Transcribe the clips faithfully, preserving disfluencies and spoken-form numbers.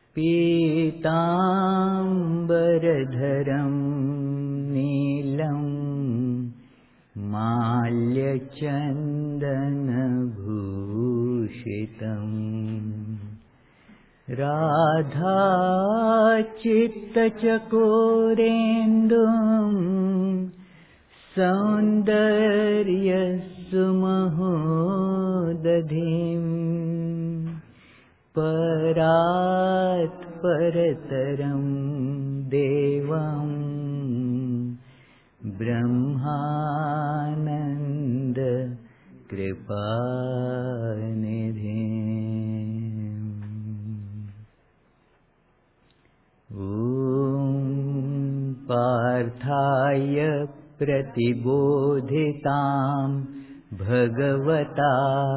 पीताम्बरधरं नीलं माल्यचन्दनभूषितम् राधाचित्तचकोरेन्दुं सौन्दर्यसुमहोदधिम् परात् परतरं देवं ब्रह्मानन्द कृपानिधिम्। ॐ पार्थाय प्रतिबोधितां भगवता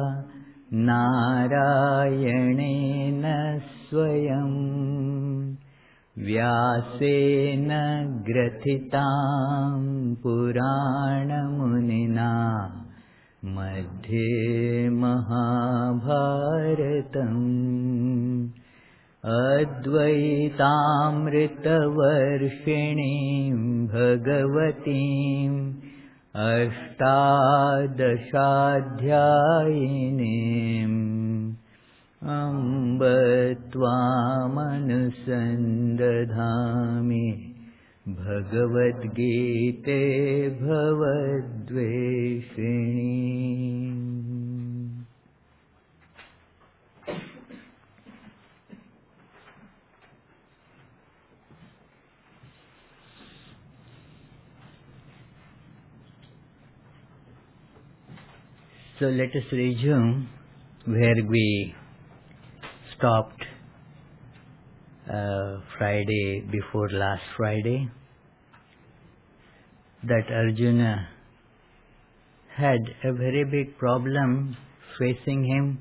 नारायणेन स्वयं व्यासेन ग्रथितां पुराणमुनिना मध्ये महाभारतम् अद्वैतामृतवर्षिणीं भगवतीम् अष्टादशाध्यायिनीम् अम्ब त्वामनुसन्दधामि भगवद्गीते भवद्वेषिणी। So let us resume where we stopped uh, Friday before last Friday, that Arjuna had a very big problem facing him.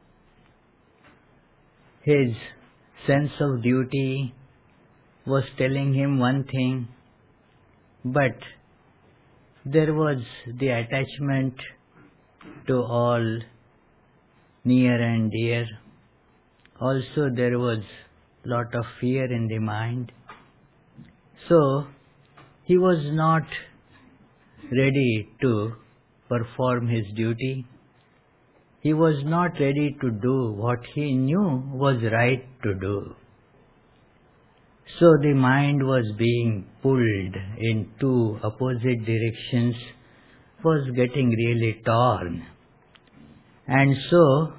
His sense of duty was telling him one thing, but there was the attachment to all near and dear. Also there was lot of fear in the mind. So he was not ready to perform his duty. He was not ready to do what he knew was right to do. So the mind was being pulled in two opposite directions, was getting really torn. And so,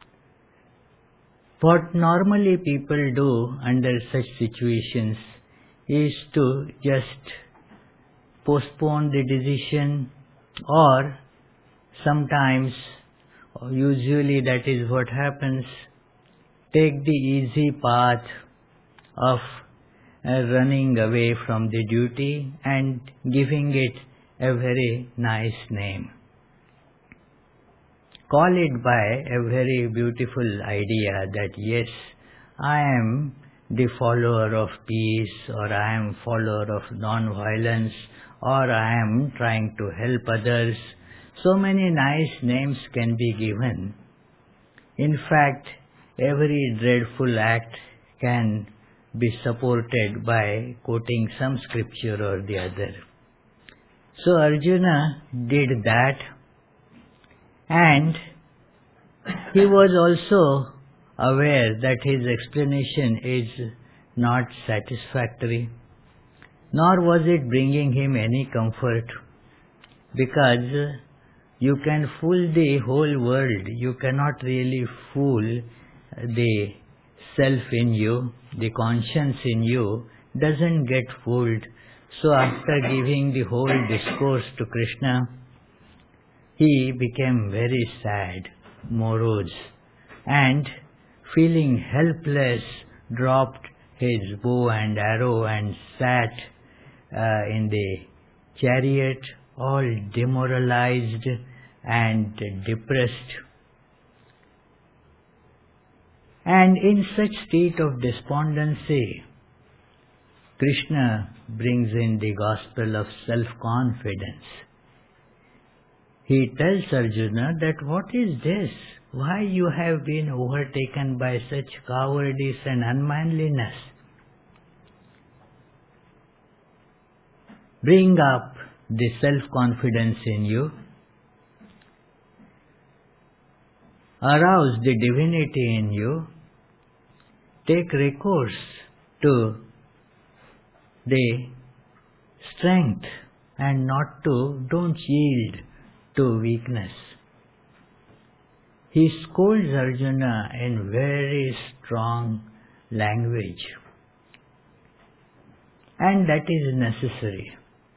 what normally people do under such situations is to just postpone the decision, or sometimes, usually that is what happens, take the easy path of uh, running away from the duty and giving it a very nice name. Call it by a very beautiful idea that yes, I am the follower of peace, or I am follower of non-violence, or I am trying to help others. So many nice names can be given. In fact, every dreadful act can be supported by quoting some scripture or the other. So Arjuna did that, and he was also aware that his explanation is not satisfactory, nor was it bringing him any comfort, because you can fool the whole world, you cannot really fool the self in you, the conscience in you doesn't get fooled. So after giving the whole discourse to Krishna, he became very sad, morose, and feeling helpless, dropped his bow and arrow and sat uh, in the chariot, all demoralized and depressed. And in such state of despondency, Krishna brings in the gospel of self-confidence. He tells Arjuna that what is this? why you have been overtaken by such cowardice and unmanliness? Bring up the self-confidence in you. Arouse the divinity in you. Take recourse to the strength and not to, don't yield to weakness. He scolds Arjuna in very strong language, and that is necessary.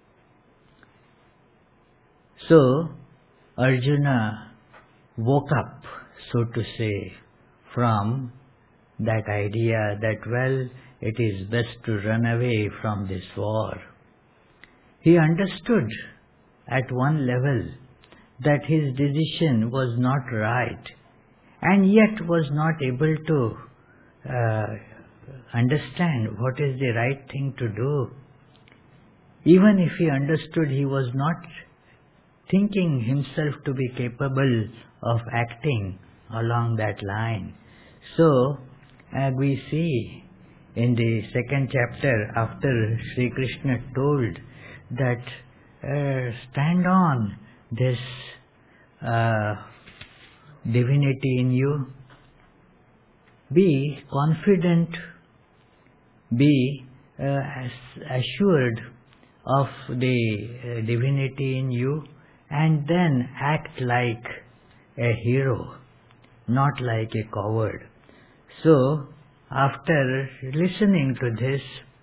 So, Arjuna woke up, so to say, from that idea that, well, it is best to run away from this war. He understood at one level that his decision was not right, and yet was not able to uh, understand what is the right thing to do. Even if he understood, he was not thinking himself to be capable of acting along that line. So, as we see in the second chapter, after Sri Krishna told that uh, stand on this uh, divinity in you, be confident, be uh, assured of the uh, divinity in you, and then act like a hero, not like a coward. So, after listening to this,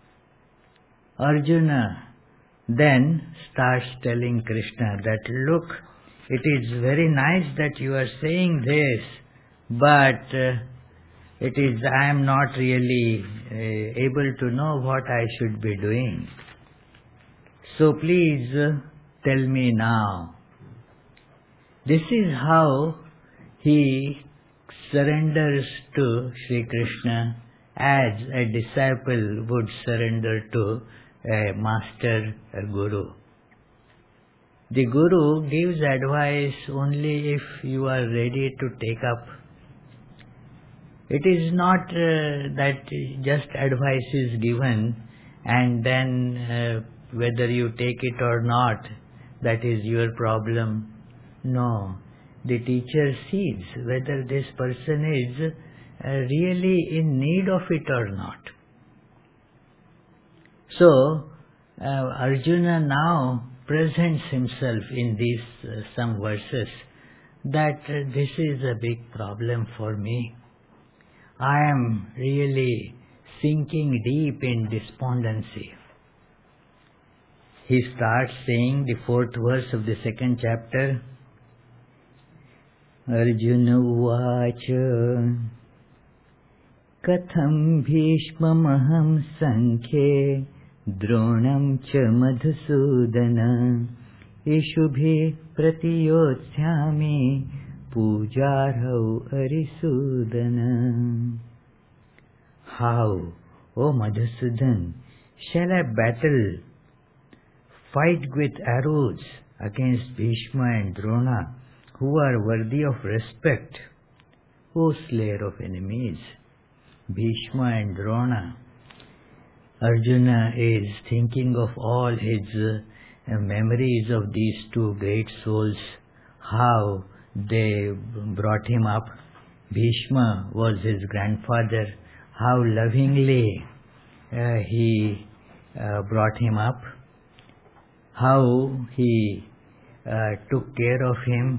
Arjuna then starts telling Krishna that, look, it is very nice that you are saying this, but uh, it is, I am not really uh, able to know what I should be doing. So please uh, tell me now. This is how he surrenders to Sri Krishna as a disciple would surrender to a master, a guru. The guru gives advice only if you are ready to take up. It is not uh, that just advice is given and then uh, whether you take it or not, that is your problem. No, the teacher sees whether this person is uh, really in need of it or not. So, uh, Arjuna now presents himself in these uh, some verses that uh, this is a big problem for me. I am really sinking deep in despondency. He starts saying the fourth verse of the second chapter, Arjuna uvacha katham bhishmamaham sankhe dronam cha madhusudana ishubhe pratiyotsyami pujarhau arisudana. How, O Madhusudan, shall I battle, fight with arrows against Bhishma and Drona, who are worthy of respect, O slayer of enemies? Bhishma and Drona. Arjuna is thinking of all his uh, memories of these two great souls, how they brought him up. Bhishma was his grandfather, how lovingly uh, he uh, brought him up, how he uh, took care of him.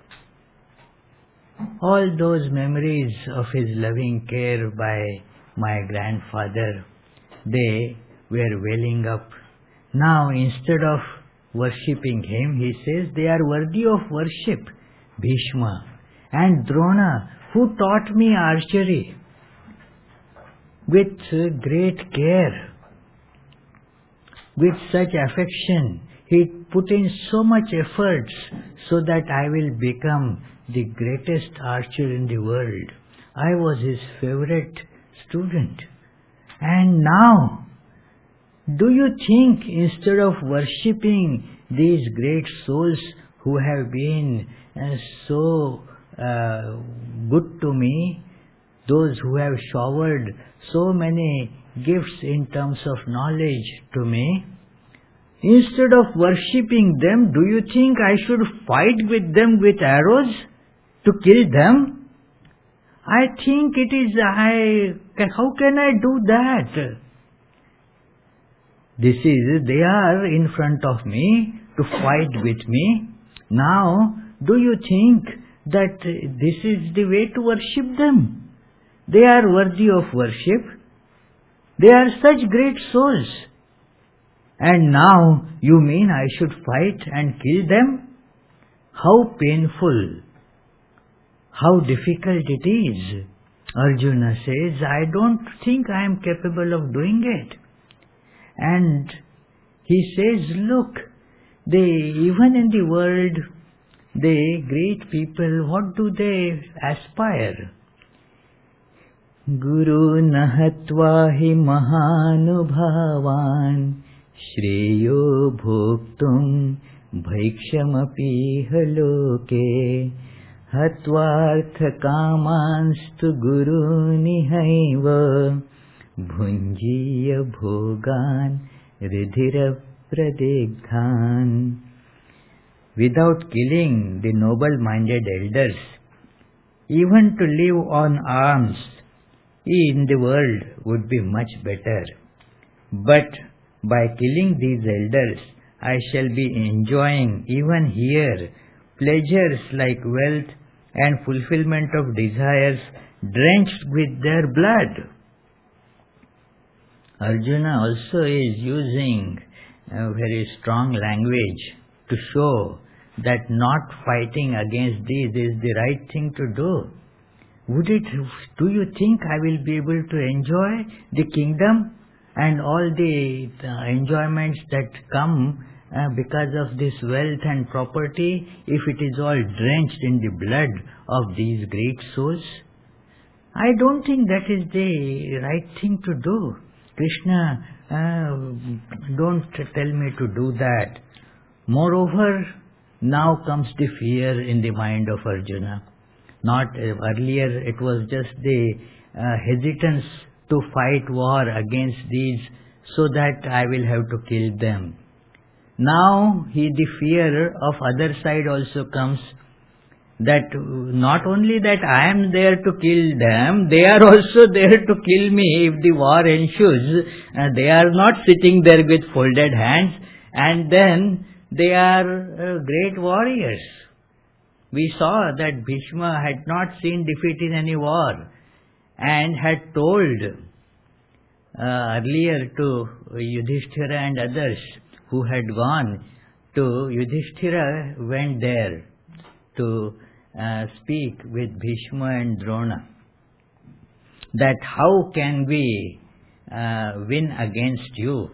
All those memories of his loving care by my grandfather, they were welling up. Now, instead of worshipping him, he says they are worthy of worship. Bhishma and Drona, who taught me archery with great care, with such affection. He put in so much efforts so that I will become the greatest archer in the world. I was his favorite student. And now, do you think instead of worshipping these great souls who have been uh, so uh, good to me, those who have showered so many gifts in terms of knowledge to me, instead of worshipping them, do you think I should fight with them with arrows to kill them? I think it is, I, how can I do that? This is, they are in front of me to fight with me. Now, do you think that this is the way to worship them? They are worthy of worship. They are such great souls. And now you mean I should fight and kill them? How painful, how difficult it is. Arjuna says, I don't think I am capable of doing it. And he says, look, they, even in the world, the great people, what do they aspire? Guru nahatva hi mahanubhavan shreyo bhoktum bhikshamapi haloke hatvartha kamanstu guru nihaiva bhunjiya bhogan ridhira pradigdhan. Without killing the noble-minded elders, even to live on alms in the world would be much better. But by killing these elders, I shall be enjoying even here pleasures like wealth and fulfillment of desires drenched with their blood. Arjuna also is using a very strong language to show that not fighting against these is the right thing to do. Would it, do you think I will be able to enjoy the kingdom and all the, the enjoyments that come uh, because of this wealth and property if it is all drenched in the blood of these great souls? I don't think that is the right thing to do. Krishna, uh, don't tell me to do that. Moreover, now comes the fear in the mind of Arjuna. Not uh, earlier, it was just the uh, hesitance to fight war against these so that I will have to kill them. Now, he, the fear of other side also comes, that not only that I am there to kill them, they are also there to kill me if the war ensues. Uh, they are not sitting there with folded hands, and then they are uh, great warriors. We saw that Bhishma had not seen defeat in any war and had told uh, earlier to Yudhishthira and others who had gone to Yudhishthira went there to uh, speak with Bhishma and Drona, that how can we uh, win against you?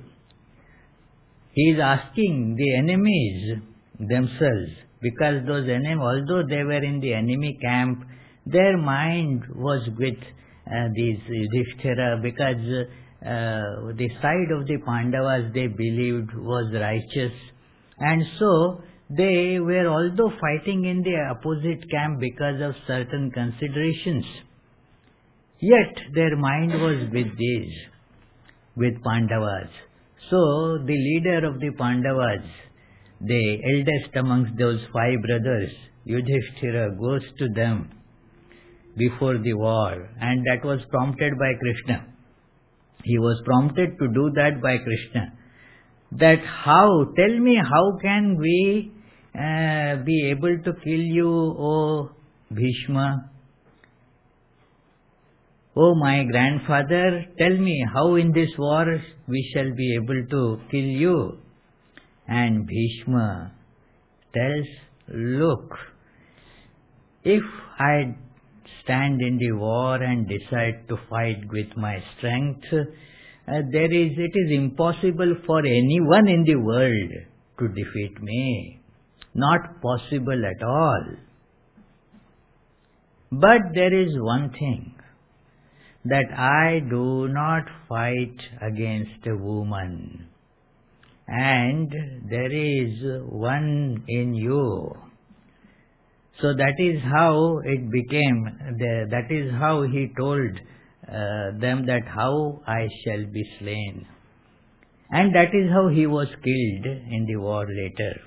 He is asking the enemies themselves, because those enemies, although they were in the enemy camp, their mind was with uh, these Yudhishthira, because uh, the side of the Pandavas they believed was righteous, and so they were although fighting in the opposite camp because of certain considerations, yet their mind was with these, with Pandavas. So the leader of the Pandavas, the eldest amongst those five brothers, Yudhishthira, goes to them before the war, and that was prompted by Krishna. He was prompted to do that by Krishna. That how, tell me, how can we uh, be able to kill you, O Bhishma? O my grandfather, tell me how in this war we shall be able to kill you. And Bhishma tells, look, if I stand in the war and decide to fight with my strength, uh, there is, it is impossible for anyone in the world to defeat me. Not possible at all. But there is one thing, that I do not fight against a woman. And there is one in you. So that is how it became, the, that is how he told uh, them that how I shall be slain. And that is how he was killed in the war later.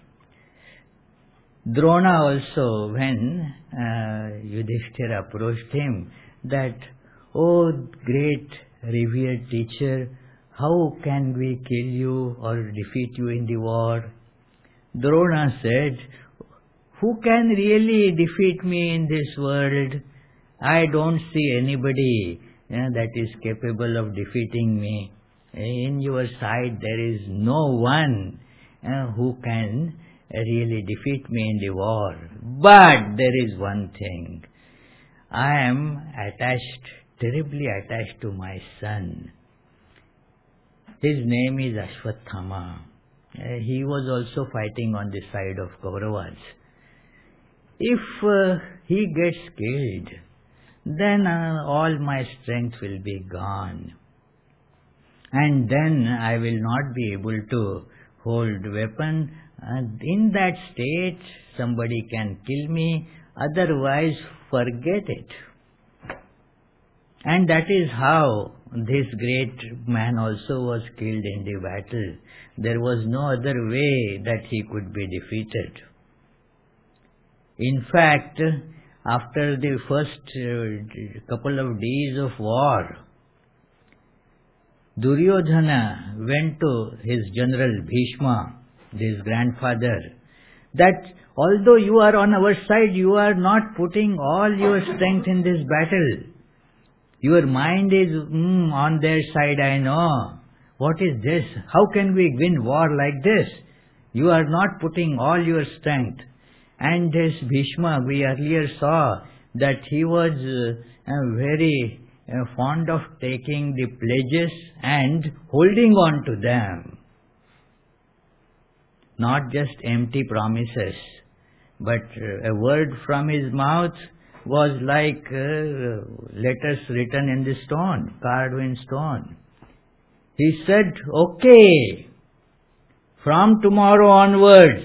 Drona also, when uh, Yudhishthira approached him, that, "Oh great revered teacher, how can we kill you or defeat you in the war?" Drona said, "Who can really defeat me in this world? I don't see anybody uh, that is capable of defeating me. In your side there is no one uh, who can really defeat me in the war. But there is one thing. I am attached, terribly attached to my son. His name is Ashwathama. Uh, he was also fighting on the side of Kauravas. If uh, he gets killed, then uh, all my strength will be gone. And then I will not be able to hold weapon. And in that state, somebody can kill me, otherwise forget it." And that is how this great man also was killed in the battle. There was no other way that he could be defeated. In fact, after the first uh, couple of days of war, Duryodhana went to his general Bhishma, his grandfather, that although you are on our side, you are not putting all your strength in this battle. Your mind is mm, on their side, I know. What is this? How can we win war like this? You are not putting all your strength. And this Bhishma, we earlier saw that he was uh, uh, very uh, fond of taking the pledges and holding on to them. Not just empty promises, but uh, a word from his mouth was like uh, letters written in the stone, carved in stone. He said, "Okay, from tomorrow onwards,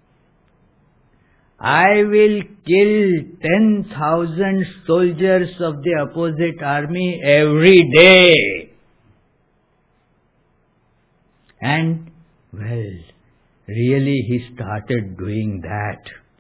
I will kill ten thousand soldiers of the opposite army every day." And, well, really he started doing that.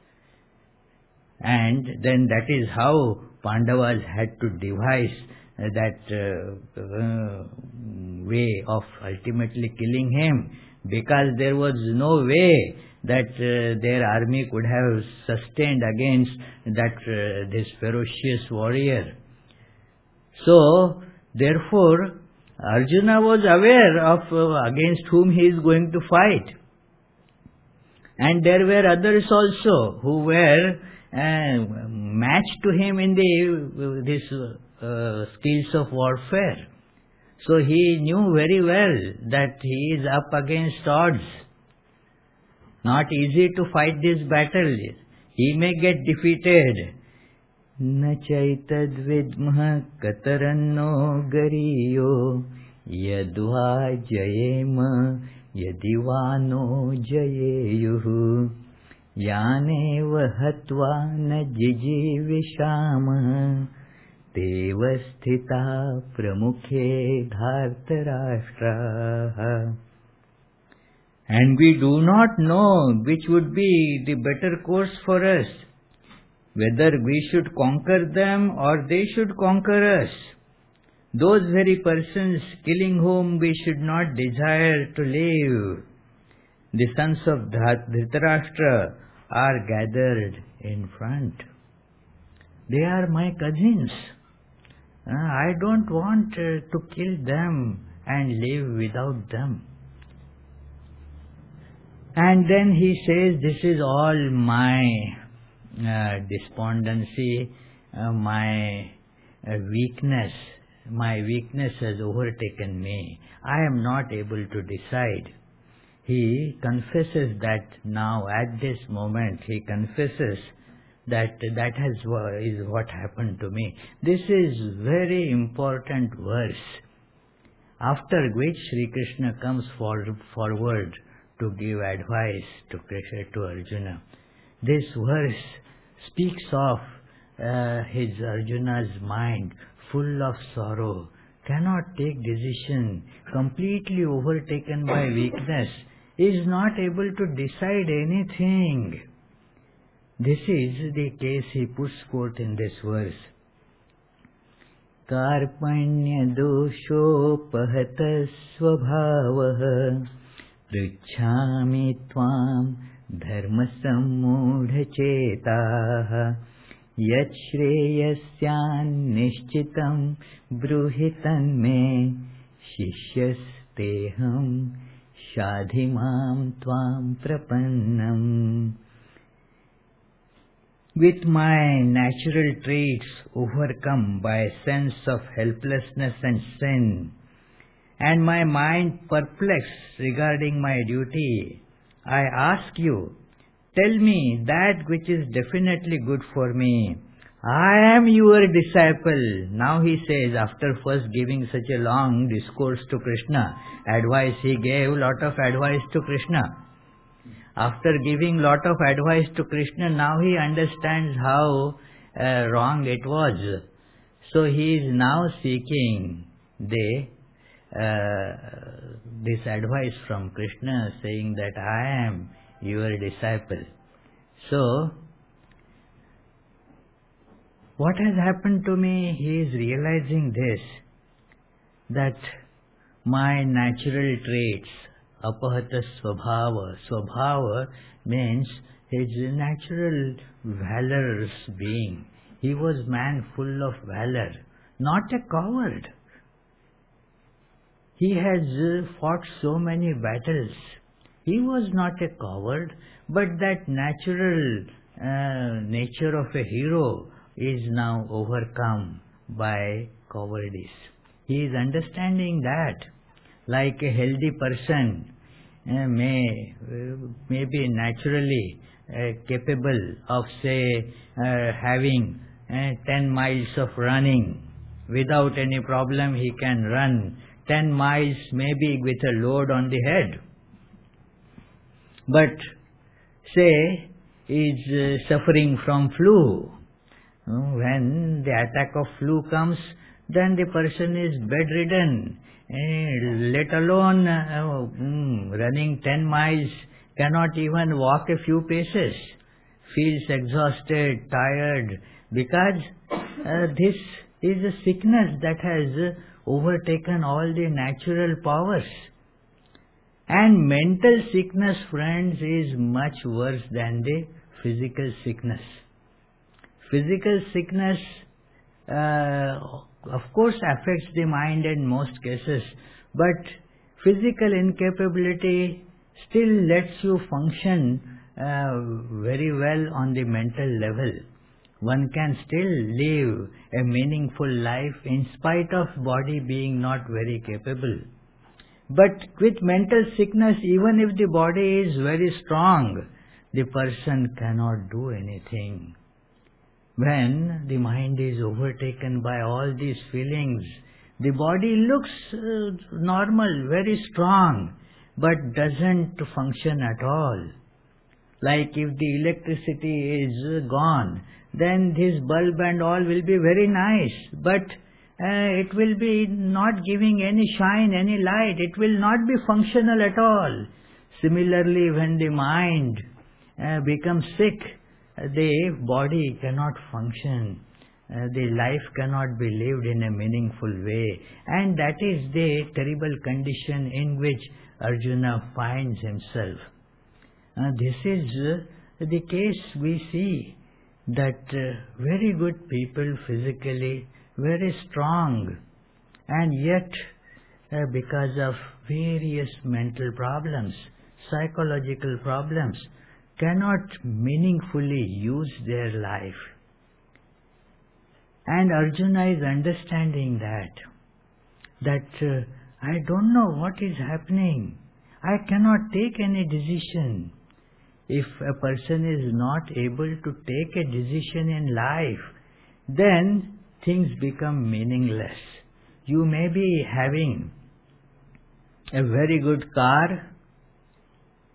And then that is how Pandavas had to devise uh, that uh, uh, way of ultimately killing him, because there was no way that uh, their army could have sustained against that uh, this ferocious warrior. So, therefore, Arjuna was aware of uh, against whom he is going to fight. And there were others also who were uh, matched to him in the uh, this uh, skills of warfare. So he knew very well that he is up against odds. Not easy to fight this battle. He may get defeated. Na chaitad vidmah kataranno gariyo yadva jayema yadivano jayeyuhu yane vahatva na jijivishama devasthita pramukhe dhartarashtraha. And we do not know which would be the better course for us, whether we should conquer them or they should conquer us. Those very persons killing whom we should not desire to live, the sons of Dhritarashtra, are gathered in front. They are my cousins. Uh, I don't want uh, to kill them and live without them. And then he says, this is all my uh, despondency, uh, my uh, weakness. My weakness has overtaken me. I am not able to decide. He confesses that now, at this moment, he confesses that that has is what happened to me. This is very important verse, after which Sri Krishna comes for, forward to give advice to Krishna, to Arjuna. This verse speaks of uh, his Arjuna's mind full of sorrow, cannot take decision, completely overtaken by weakness, is not able to decide anything. This is the case he puts forth in this verse. Karpanya doshopahata svabhavah pruchhami tvam dharma sammudhachetah yat shreyasyan nishchitam bruhitan me shishyasteham shadhimam tvam prapannam. With my natural traits overcome by a sense of helplessness and sin, and my mind perplexed regarding my duty, I ask you, tell me that which is definitely good for me. I am your disciple. Now he says, after first giving such a long discourse to Krishna, advice, he gave lot of advice to Krishna. After giving lot of advice to Krishna, now he understands how uh, wrong it was. So he is now seeking the uh, this advice from Krishna, saying that I am your disciple. So, what has happened to me? He is realizing this, that my natural traits, apahata svabhava. Svabhava means his natural valorous being. He was man full of valor, not a coward. He has fought so many battles. He was not a coward, but that natural uh, nature of a hero is now overcome by cowardice. He is understanding that, like a healthy person uh, may uh, may be naturally uh, capable of, say, uh, having uh, ten miles of running without any problem. He can run ten miles, maybe with a load on the head. But say is uh, suffering from flu. When the attack of flu comes, then the person is bedridden. Eh, let alone uh, mm, running ten miles, cannot even walk a few paces, feels exhausted, tired, because uh, this is a sickness that has uh, overtaken all the natural powers. And mental sickness, friends, is much worse than the physical sickness. Physical sickness uh, of course affects the mind in most cases, but physical incapability still lets you function uh, very well on the mental level. One can still live a meaningful life in spite of body being not very capable. But with mental sickness, even if the body is very strong, the person cannot do anything. When the mind is overtaken by all these feelings, the body looks uh, normal, very strong, but doesn't function at all. Like if the electricity is gone, then this bulb and all will be very nice, but uh, it will be not giving any shine, any light. It will not be functional at all. Similarly, when the mind uh, becomes sick, the body cannot function, uh, the life cannot be lived in a meaningful way, and that is the terrible condition in which Arjuna finds himself. Uh, this is uh, the case we see, that uh, very good people physically, very strong, and yet uh, because of various mental problems, psychological problems, cannot meaningfully use their life. And Arjuna is understanding that, that uh, I don't know what is happening. I cannot take any decision. If a person is not able to take a decision in life, then things become meaningless. You may be having a very good car,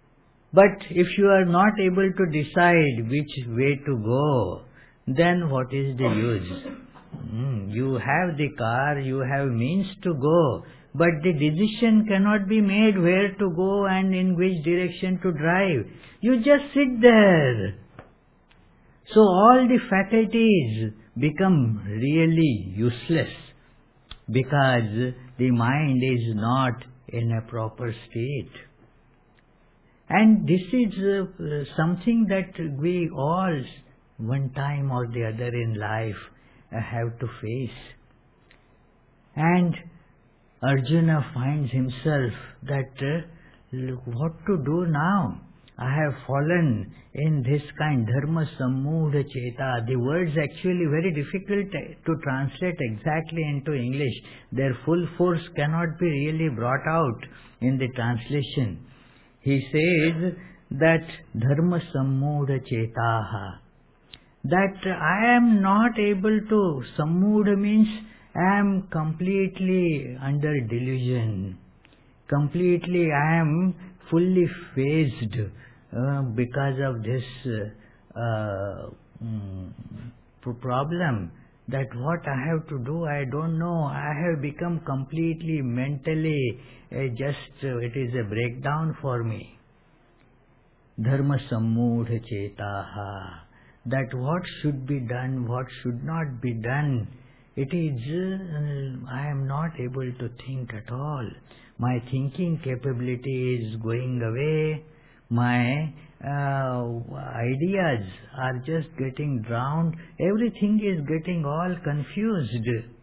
But if you are not able to decide which way to go, then what is the use? Mm, you have the car, you have means to go, but the decision cannot be made where to go and in which direction to drive. You just sit there. So all the faculties become really useless because the mind is not in a proper state. And this is uh, something that we all, one time or the other in life, uh, have to face. And Arjuna finds himself that uh, what to do now? I have fallen in this kind, dharma sammudha cheta. The words actually very difficult to translate exactly into English. Their full force cannot be really brought out in the translation. He says that dharma sammudha chetaha, that I am not able to, sammudha means I am completely under delusion, completely I am fully phased uh, because of this uh, uh, mm, problem, that what I have to do, I don't know. I have become completely mentally, uh, just, uh, it is a breakdown for me. Dharma sammudha chetaha, that what should be done, what should not be done, it is, uh, I am not able to think at all. My thinking capability is going away. My uh, ideas are just getting drowned. Everything is getting all confused.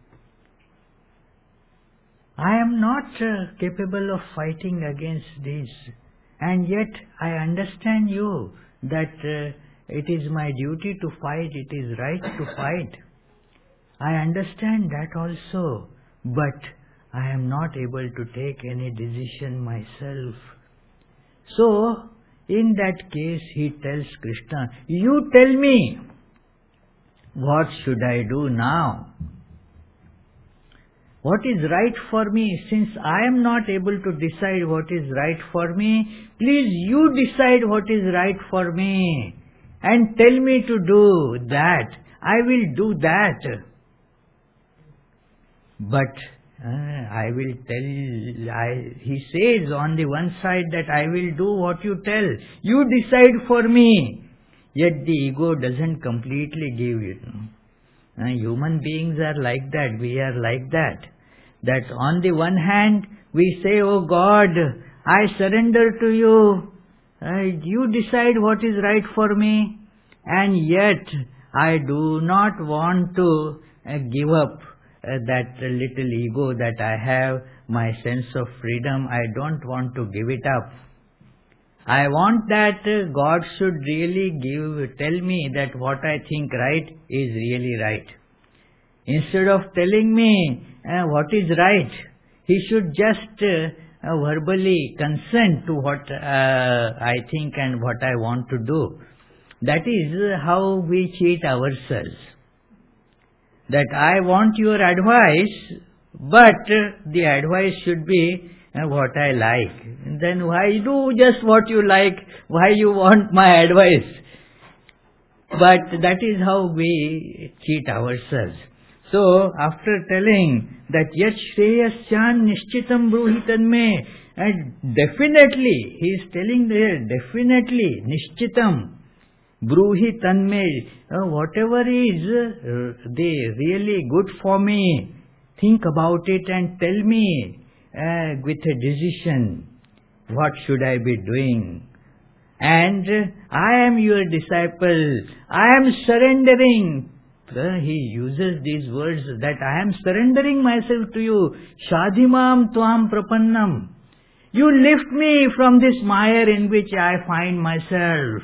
I am not uh, capable of fighting against this. And yet I understand you that uh, it is my duty to fight, it is right to fight. I understand that also, but I am not able to take any decision myself. So, in that case, he tells Krishna, you tell me, what should I do now? What is right for me? Since I am not able to decide what is right for me, please you decide what is right for me and tell me to do that. I will do that. But uh, I will tell, I, he says on the one side that I will do what you tell. You decide for me. Yet the ego doesn't completely give it. No? Uh, human beings are like that. We are like that. That on the one hand, we say, oh God, I surrender to you. Uh, you decide what is right for me. And yet, I do not want to uh, give up uh, that little ego that I have, my sense of freedom. I don't want to give it up. I want that uh, God should really give, tell me that what I think right is really right. Instead of telling me uh, what is right, he should just uh, uh, verbally consent to what uh, I think and what I want to do. That is how we cheat ourselves. That I want your advice, but the advice should be uh, what I like. And then why do just what you like? Why you want my advice? But that is how we cheat ourselves. So, after telling that yat shreyasyan nishchitam bruhitan me, and definitely, he is telling there, definitely, nishchitam, bruhitan me, uh, whatever is uh, the really good for me, think about it and tell me uh, with a decision, what should I be doing? And uh, I am your disciple, I am surrendering. Uh, he uses these words that I am surrendering myself to you. Shadhimam tvam prapannam. You lift me from this mire in which I find myself.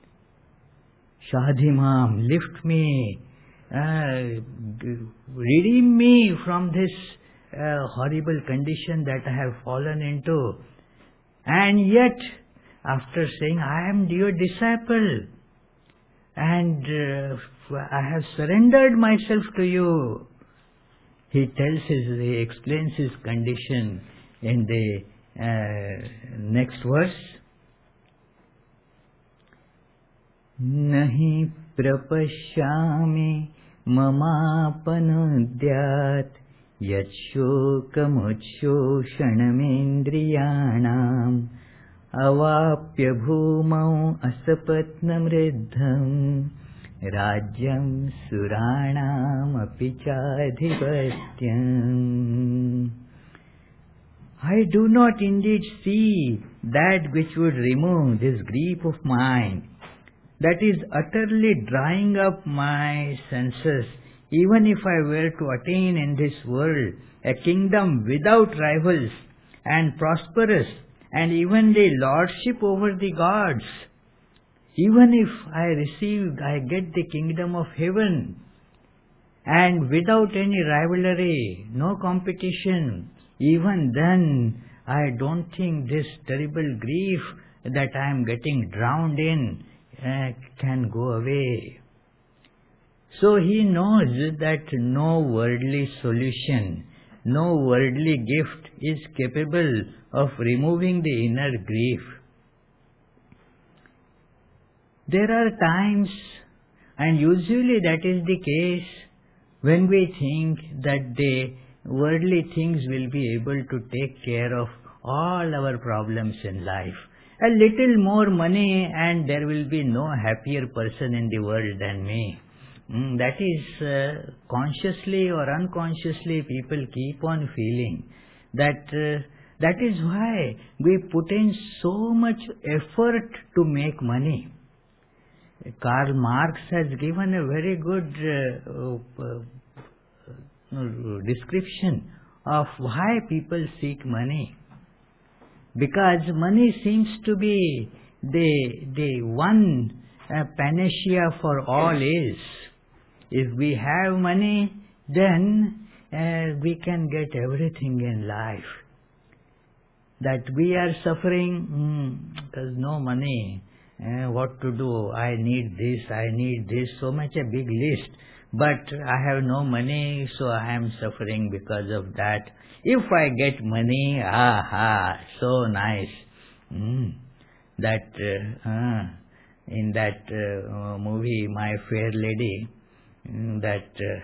Shadhimam, lift me. Uh, redeem me from this uh, horrible condition that I have fallen into. And yet, after saying, I am your disciple, and uh, I have surrendered myself to you, he tells his, he explains his condition in the uh, next verse. Nahi prapashyami mamapanudyat yachshokamuchoshanamendriyanam avapya bhumau asapatnamriddham rajyam suranam apichadhipatyam. I do not indeed see that which would remove this grief of mine, that is utterly drying up my senses, even if I were to attain in this world a kingdom without rivals and prosperous, and even the lordship over the gods. Even if I receive, I get the kingdom of heaven, and without any rivalry, no competition, even then I don't think this terrible grief that I am getting drowned in uh, can go away. So he knows that no worldly solution, no worldly gift is capable of removing the inner grief. There are times, and usually that is the case, when we think that the worldly things will be able to take care of all our problems in life. A little more money and there will be no happier person in the world than me. Mm, that is uh, consciously or unconsciously people keep on feeling that uh, that is why we put in so much effort to make money. Karl Marx has given a very good uh, uh, description of why people seek money. Because money seems to be the, the one uh, panacea for all is. If we have money, then uh, we can get everything in life. That we are suffering, mm, there's no money, uh, what to do, I need this, I need this, so much a big list. But I have no money, so I am suffering because of that. If I get money, aha, so nice. Mm, that uh, uh, in that uh, movie, My Fair Lady, mm, that uh,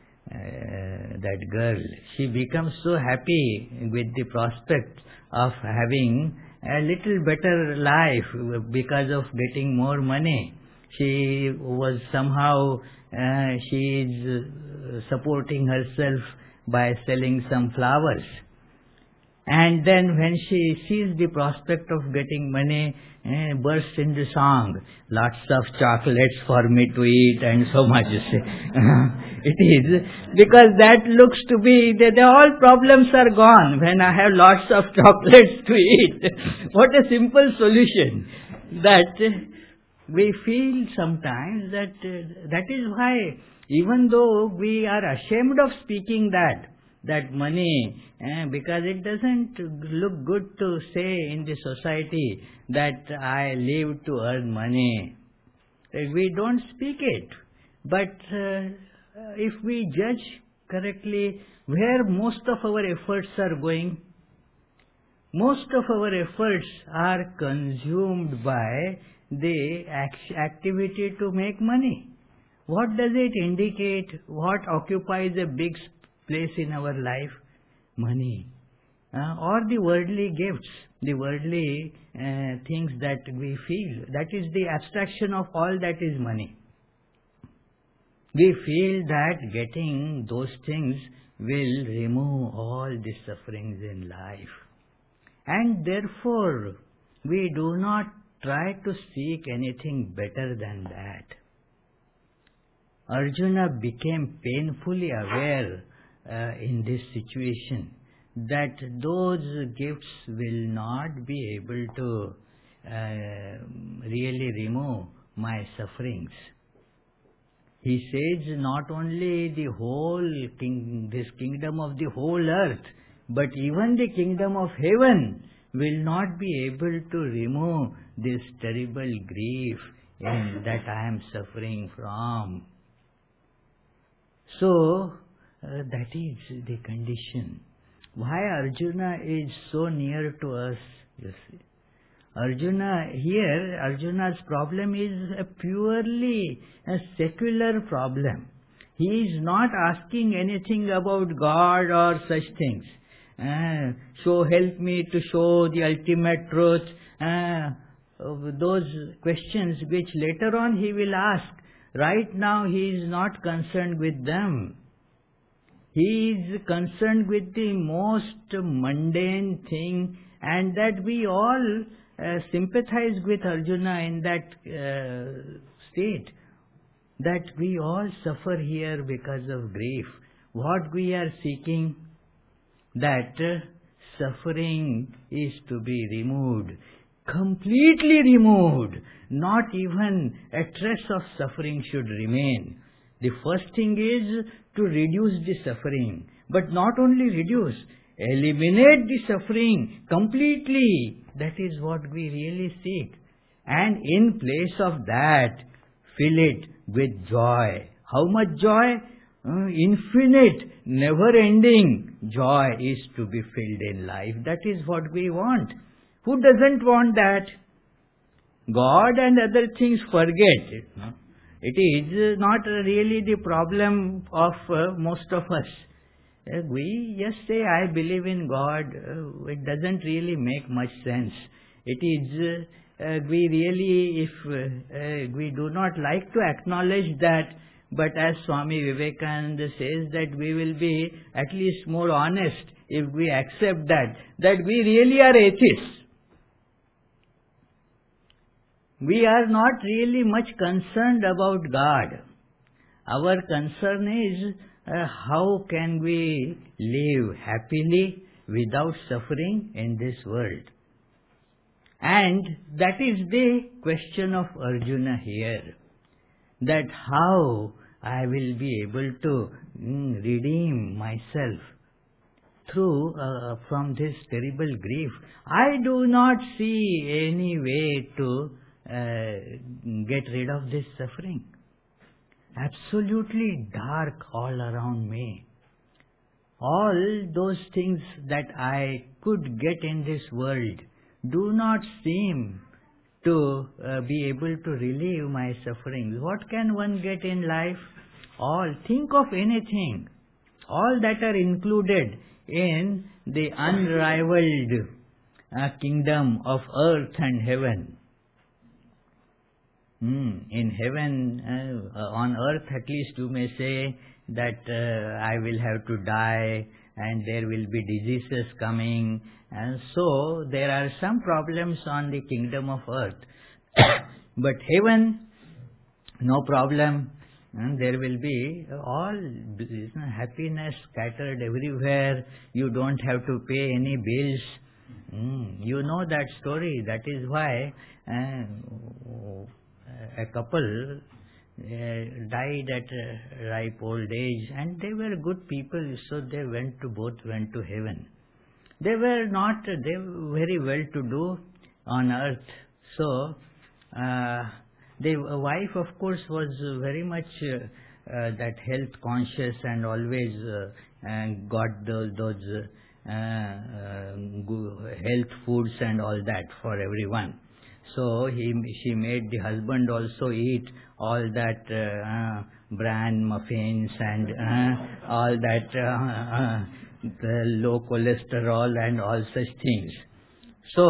uh, that girl, she becomes so happy with the prospect of having a little better life because of getting more money. She was somehow, uh, she is uh, supporting herself by selling some flowers. And then when she sees the prospect of getting money, uh, bursts into song, lots of chocolates for me to eat and so much. It is, because that looks to be, the, the all problems are gone when I have lots of chocolates to eat. What a simple solution. That we feel sometimes that uh, that is why, even though we are ashamed of speaking that, that money, eh, because it doesn't look good to say in the society that I live to earn money. We don't speak it. But uh, if we judge correctly where most of our efforts are going, most of our efforts are consumed by the act activity to make money. What does it indicate? What occupies a big place in our life? Money. Uh, or the worldly gifts, the worldly uh, things that we feel. That is the abstraction of all that is money. We feel that getting those things will remove all the sufferings in life. And therefore, we do not try to seek anything better than that. Arjuna became painfully aware uh, in this situation that those gifts will not be able to uh, really remove my sufferings. He says not only the whole king, this kingdom of the whole earth, but even the kingdom of heaven will not be able to remove this terrible grief in that I am suffering from. So, uh, that is the condition. Why Arjuna is so near to us, you see. Arjuna, here, Arjuna's problem is a purely a secular problem. He is not asking anything about God or such things. Uh, so help me to show the ultimate truth. Uh, those questions which later on he will ask. Right now he is not concerned with them. He is concerned with the most mundane thing, and that we all uh, sympathize with Arjuna in that uh, state, that we all suffer here because of grief. What we are seeking, that uh, suffering is to be removed, completely removed. Not even a trace of suffering should remain. The first thing is to reduce the suffering, but not only reduce, eliminate the suffering completely. That is what we really seek. And in place of that, fill it with joy. How much joy? Uh, infinite, never-ending joy is to be filled in life. That is what we want. Who doesn't want that? God and other things, forget it. No? It is not really the problem of uh, most of us. Uh, we just say, I believe in God. Uh, it doesn't really make much sense. It is, uh, uh, we really, if uh, uh, we do not like to acknowledge that, but as Swami Vivekananda says, that we will be at least more honest if we accept that, that we really are atheists. We are not really much concerned about God. Our concern is uh, how can we live happily without suffering in this world. And that is the question of Arjuna here, that how I will be able to mm, redeem myself through uh, from this terrible grief. I do not see any way to Uh, get rid of this suffering. Absolutely dark all around me. All those things that I could get in this world do not seem to uh, be able to relieve my sufferings. What can one get in life? All. Think of anything. All that are included in the unrivaled uh, kingdom of earth and heaven. Hmm. In heaven, uh, on earth at least you may say that uh, I will have to die and there will be diseases coming, and so there are some problems on the kingdom of earth. But heaven, no problem, and there will be all happiness scattered everywhere. You don't have to pay any bills. Hmm. You know that story. That is why uh, a couple uh, died at a ripe old age, and they were good people, so they went to both went to heaven. They were not they were very well to do on earth. So uh, the wife, of course, was very much uh, uh, that health conscious and always uh, and got those, those uh, uh, health foods and all that for everyone. So he, she made the husband also eat all that uh, uh, bran muffins and uh, all that uh, uh, the low cholesterol and all such things. So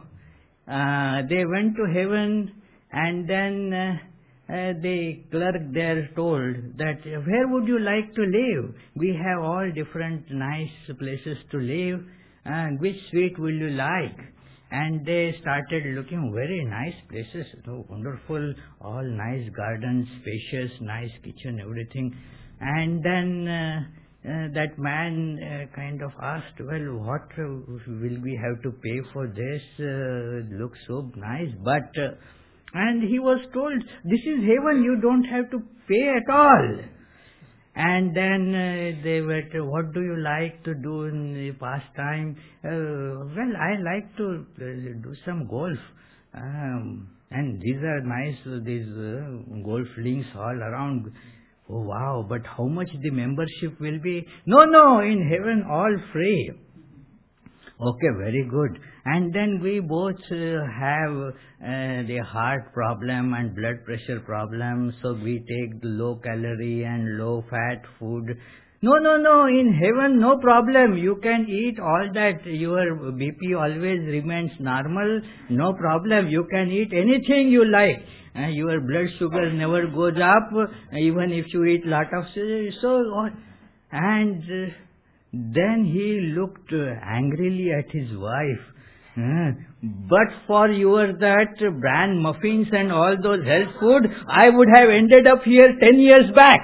uh, they went to heaven, and then uh, uh, the clerk there told that, where would you like to live? We have all different nice places to live, and which suite will you like? And they started looking very nice places, so wonderful, all nice gardens, spacious, nice kitchen, everything. And then uh, uh, that man uh, kind of asked, well, what uh, will we have to pay for this? Uh, looks so nice. But, uh, and he was told, this is heaven, you don't have to pay at all. And then uh, they were, what do you like to do in the pastime? Uh, well, I like to uh, do some golf. Um, and these are nice, uh, these uh, golf links all around. Oh, wow, but how much the membership will be? No, no, in heaven all free. Okay, very good. And then we both uh, have uh, the heart problem and blood pressure problem, so we take the low calorie and low fat food. No, no, no, in heaven no problem. You can eat all that. Your B P always remains normal. No problem. You can eat anything you like. Uh, your blood sugar never goes up, uh, even if you eat lot of so on. And uh, then he looked uh, angrily at his wife. Uh, but for your that bran muffins and all those health food, I would have ended up here ten years back.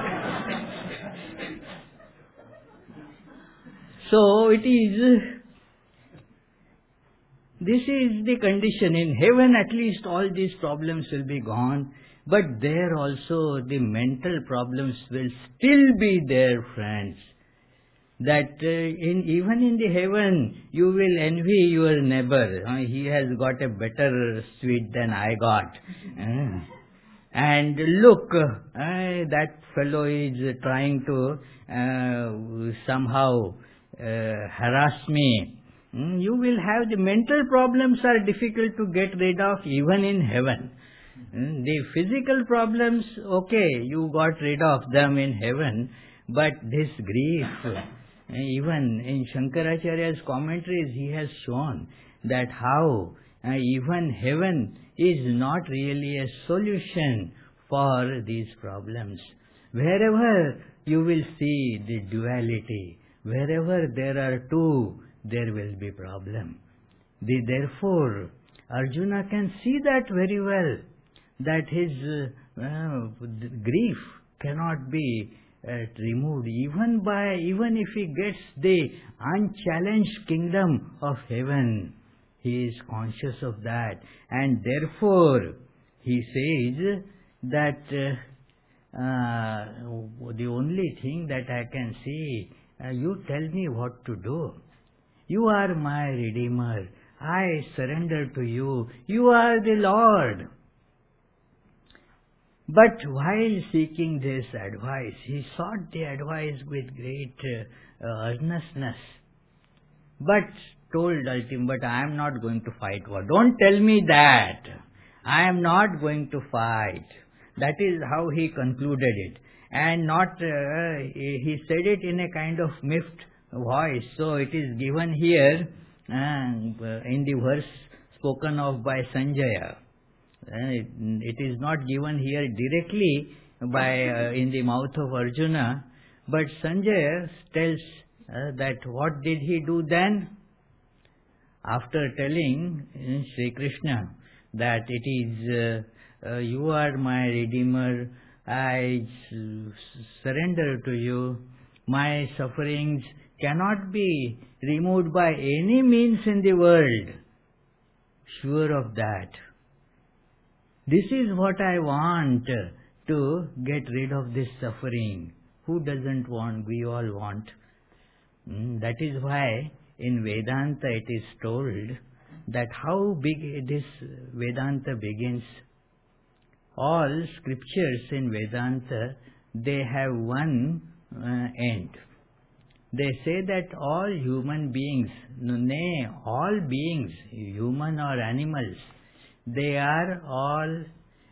So it is, this is the condition. In heaven at least all these problems will be gone. But there also the mental problems will still be there, friends. That uh, in even in the heaven you will envy your neighbor. Uh, he has got a better sweet than I got. Uh, and look, uh, that fellow is trying to uh, somehow uh, harass me. Mm, you will have the mental problems are difficult to get rid of even in heaven. Mm, the physical problems, okay, you got rid of them in heaven, but this grief, even in Shankaracharya's commentaries, he has shown that how uh, even heaven is not really a solution for these problems. Wherever you will see the duality, wherever there are two, there will be problem. The, therefore, Arjuna can see that very well, that his uh, uh, grief cannot be uh, removed even by, even if he gets the unchallenged kingdom of heaven. He is conscious of that, and therefore he says that uh, uh, the only thing that I can see, uh, you tell me what to do. You are my Redeemer. I surrender to you. You are the Lord. But while seeking this advice, he sought the advice with great uh, earnestness. But told ultimately, but I am not going to fight war. Don't tell me that. I am not going to fight. That is how he concluded it. And not, uh, he said it in a kind of miffed voice. So it is given here uh, in the verse spoken of by Sanjaya. Uh, it, it is not given here directly by uh, in the mouth of Arjuna, but Sanjaya tells uh, that what did he do then? After telling uh, Sri Krishna that it is uh, uh, you are my Redeemer, I surrender to you, my sufferings cannot be removed by any means in the world. Sure of that. This is what I want, to get rid of this suffering. Who doesn't want? We all want. Mm, that is why in Vedanta it is told that how big this Vedanta begins. All scriptures in Vedanta, they have one uh, end. They say that all human beings, nay, all beings, human or animals, they are all,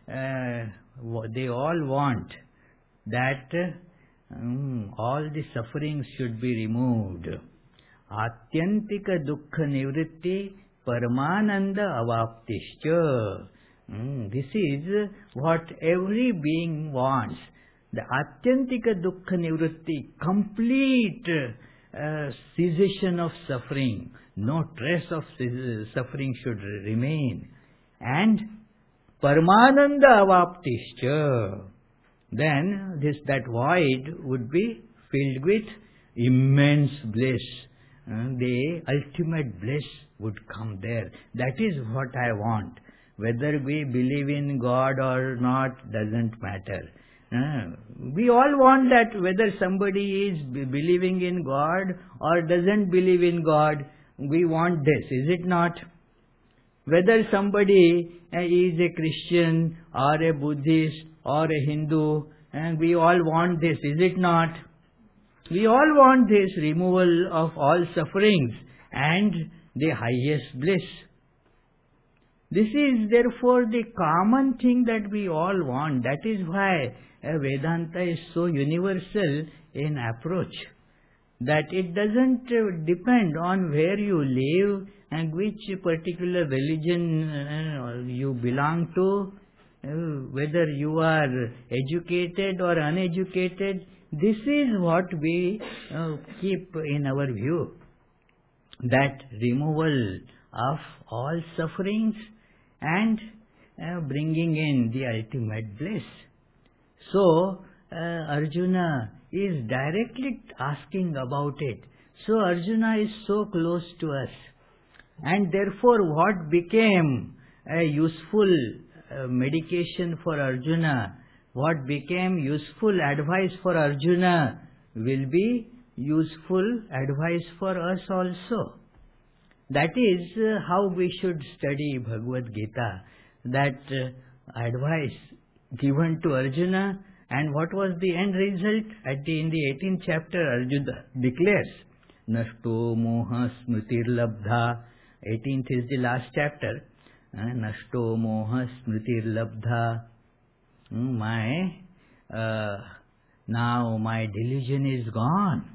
uh, they all want that um, all the sufferings should be removed. Atyantika dukkha nivritti paramananda avaptischa. Mm, this is what every being wants. The atyantika dukkha nivritti, complete uh, cessation of suffering. No trace of suffering should remain. And Paramananda avaptischa. Then this that void would be filled with immense bliss. Uh, the ultimate bliss would come there. That is what I want. Whether we believe in God or not doesn't matter. Uh, we all want that, whether somebody is believing in God or doesn't believe in God, we want this, is it not? Whether somebody uh, is a Christian or a Buddhist or a Hindu, and we all want this, is it not? We all want this removal of all sufferings. and the highest bliss. This is therefore the common thing that we all want. That is why uh, Vedanta is so universal in approach, that it doesn't uh, depend on where you live and which particular religion uh, you belong to, uh, whether you are educated or uneducated. This is what we uh, keep in our view, that removal of all sufferings and uh, bringing in the ultimate bliss. So, uh, Arjuna is directly asking about it. So, Arjuna is so close to us. And therefore, what became a useful uh, medication for Arjuna, what became useful advice for Arjuna, will be useful advice for us also. That is uh, how we should study Bhagavad Gita, that uh, advice given to Arjuna. And what was the end result? At the, in the eighteenth chapter, Arjuna declares, Nashto moha smritir labdha. eighteenth is the last chapter. Uh, Nashto moha smritir labdha. My, uh, now my delusion is gone.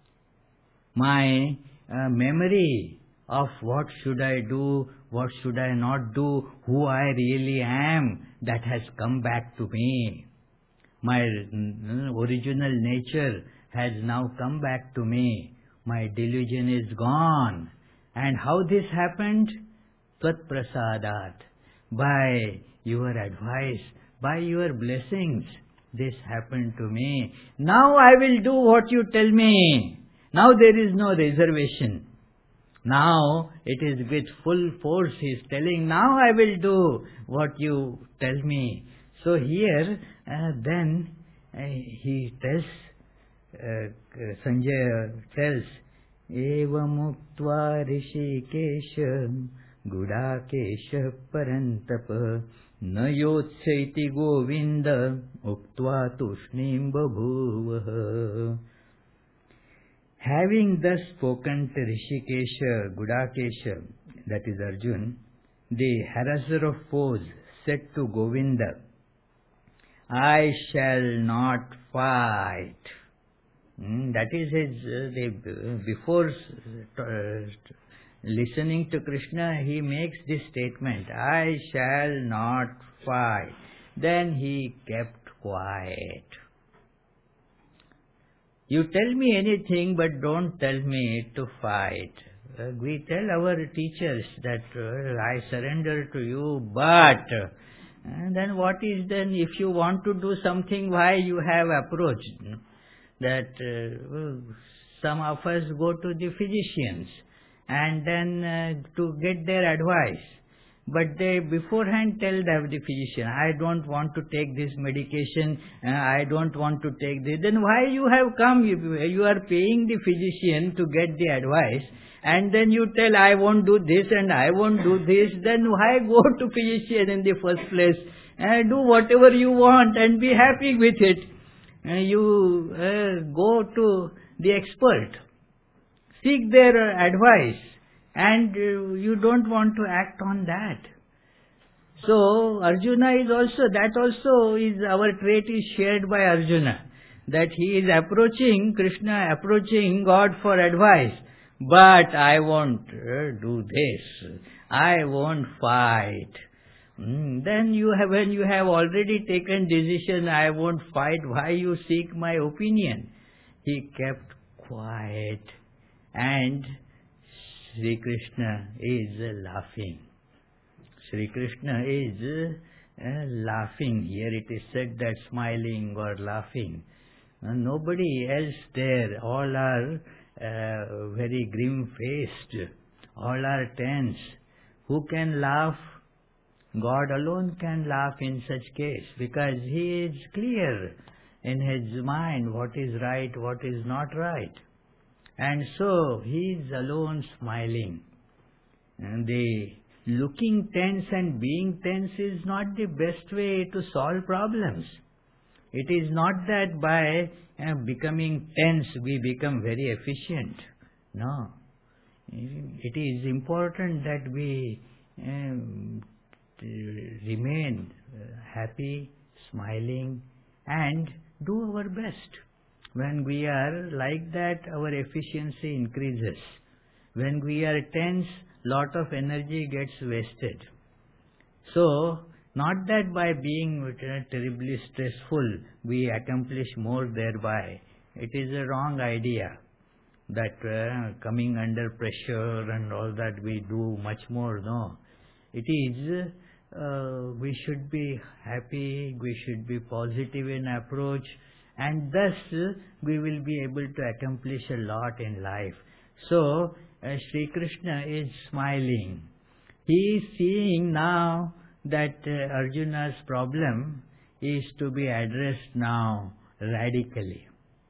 My uh, memory of what should I do, what should I not do, who I really am, that has come back to me. My original nature has now come back to me. My delusion is gone. And how this happened? Tvat prasadat. By your advice, by your blessings, this happened to me. Now I will do what you tell me. Now there is no reservation. Now it is with full force he is telling, now I will do what you tell me. So here uh, then uh, he tells, uh, Sanjaya tells, Eva muktva rishikesha gudakesha parantapa na yotsaiti govinda uktva tushnim babhuvaha. Having thus spoken to Rishikesha, Gudakesha, that is Arjuna, the harasser of foes said to Govinda, I shall not fight. Mm, that is his, uh, the, before uh, listening to Krishna, he makes this statement, I shall not fight. Then he kept quiet. You tell me anything, but don't tell me to fight. Uh, we tell our teachers that uh, I surrender to you, but uh, then what is then, if you want to do something, why you have approached? That uh, some of us go to the physicians and then uh, to get their advice. But they beforehand tell the, the physician, I don't want to take this medication, uh, I don't want to take this. Then why you have come? You, you are paying the physician to get the advice, and then you tell, I won't do this and I won't do this. Then why go to physician in the first place? Uh, do whatever you want and be happy with it. Uh, you uh, go to the expert, seek their uh, advice. And uh, you don't want to act on that. So Arjuna is also, that also is, our trait is shared by Arjuna. That he is approaching Krishna, approaching God for advice. But I won't uh, do this. I won't fight. Mm, then you have, when you have already taken decision, I won't fight, why you seek my opinion? He kept quiet, and Sri Krishna is uh, laughing. Sri Krishna is uh, laughing. Here it is said that smiling or laughing. Uh, nobody else there. All are uh, very grim-faced. All are tense. Who can laugh? God alone can laugh in such case, because he is clear in his mind what is right, what is not right. And so he is alone smiling. And the looking tense and being tense is not the best way to solve problems. It is not that by uh, becoming tense we become very efficient. No. It is important that we um, remain happy, smiling, and do our best. When we are like that, our efficiency increases. When we are tense, lot of energy gets wasted. So, not that by being terribly stressful, we accomplish more thereby. It is a wrong idea that uh, coming under pressure and all that we do much more. No. It is, uh, we should be happy, we should be positive in approach, and thus uh, we will be able to accomplish a lot in life. So, uh, Sri Krishna is smiling. He is seeing now that uh, Arjuna's problem is to be addressed now radically.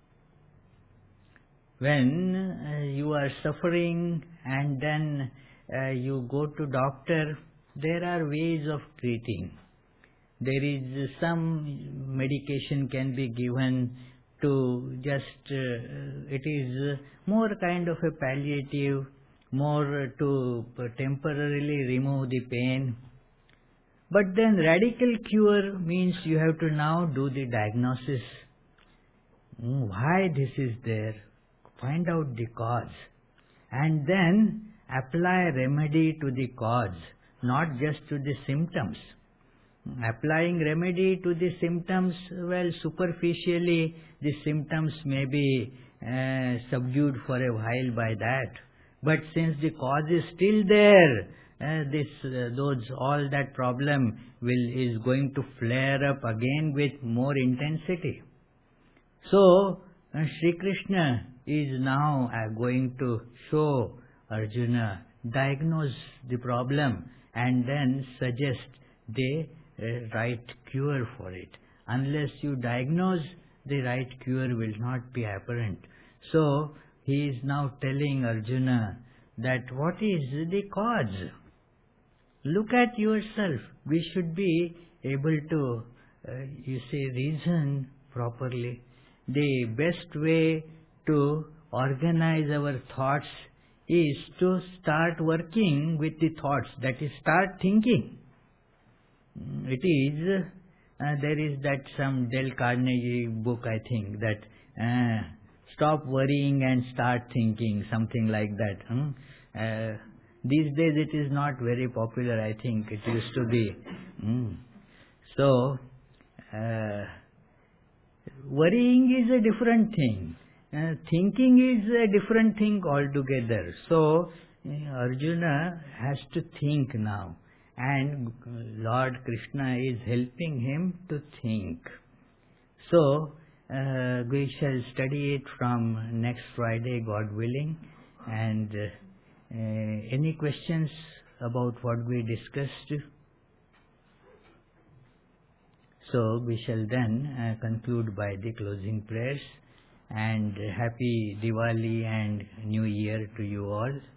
When uh, you are suffering and then uh, you go to doctor, there are ways of treating. There is some medication can be given to just, uh, it is more kind of a palliative, more to temporarily remove the pain. But then radical cure means you have to now do the diagnosis. Why this is there? Find out the cause. And then apply remedy to the cause, not just to the symptoms. Applying remedy to the symptoms, well, superficially the symptoms may be uh, subdued for a while by that. But since the cause is still there, uh, this, uh, those, all that problem will is going to flare up again with more intensity. So, uh, Sri Krishna is now uh, going to show Arjuna, diagnose the problem and then suggest the uh, right cure for it. Unless you diagnose, the right cure will not be apparent. So, he is now telling Arjuna that what is the cause? Look at yourself. We should be able to, uh, you say, reason properly. The best way to organize our thoughts is to start working with the thoughts, that is, start thinking. It is, uh, there is that some Dale Carnegie book, I think, that uh, stop worrying and start thinking, something like that. Hmm? Uh, these days it is not very popular, I think. It used to be. Hmm. So, uh, worrying is a different thing. Uh, thinking is a different thing altogether. So, uh, Arjuna has to think now. And Lord Krishna is helping him to think. So, uh, we shall study it from next Friday, God willing. And uh, uh, any questions about what we discussed? So, we shall then uh, conclude by the closing prayers. And happy Diwali and New Year to you all.